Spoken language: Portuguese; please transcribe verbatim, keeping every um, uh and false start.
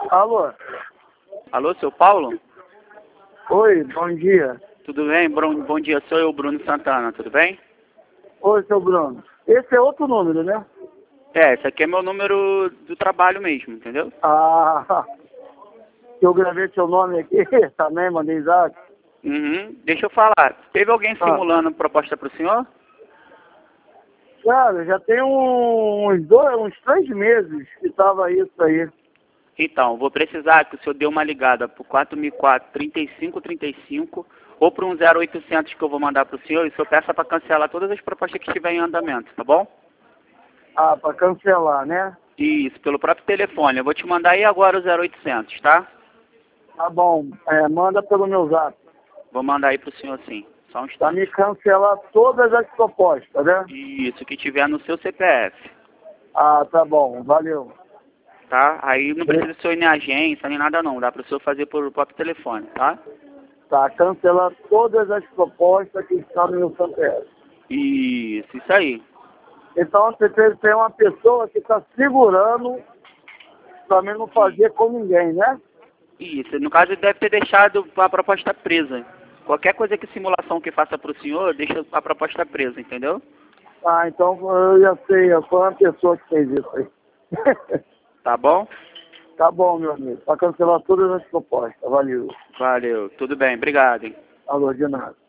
Alô? Alô, seu Paulo? Oi, bom dia. Tudo bem? Bom, bom dia, sou eu, Bruno Santana, tudo bem? Oi, seu Bruno. Esse é outro número, né? É, esse aqui é meu número do trabalho mesmo, entendeu? Ah, eu gravei seu nome aqui também, mandei zap. Uhum. Deixa eu falar, teve alguém Ah, simulando proposta pro senhor? cara, já tem uns dois, uns três meses que tava isso aí. Então, vou precisar que o senhor dê uma ligada pro quatro mil e quatro, trinta e cinco trinta e cinco ou pro um zero oitocentos que eu vou mandar pro senhor e o senhor peça para cancelar todas as propostas que estiverem em andamento, tá bom? Ah, pra cancelar, né? Isso, pelo próprio telefone. Eu vou te mandar aí agora o zero oitocentos, tá? Tá bom, é, manda pelo meu zap. Vou mandar aí pro senhor sim. Só um Pra instante. me cancelar todas as propostas, né? Isso, que tiver no seu C P F, Ah, tá bom, valeu. tá? Aí não precisa ser em agência nem nada não, dá para o senhor fazer por próprio telefone, tá? Tá, cancelar todas as propostas que estão no meu C P F. Isso, isso aí. Então você tem tem uma pessoa que está segurando para mim não fazer com ninguém, né? Isso, no caso ele deve ter deixado a proposta presa. Qualquer coisa que simulação que faça para o senhor, deixa a proposta presa, entendeu? Ah, então eu já sei, foi uma pessoa que fez isso aí. Tá bom? Tá bom, meu amigo. Para cancelar todas as propostas. Valeu. Valeu, tudo bem, obrigado, hein? Alô, de nada.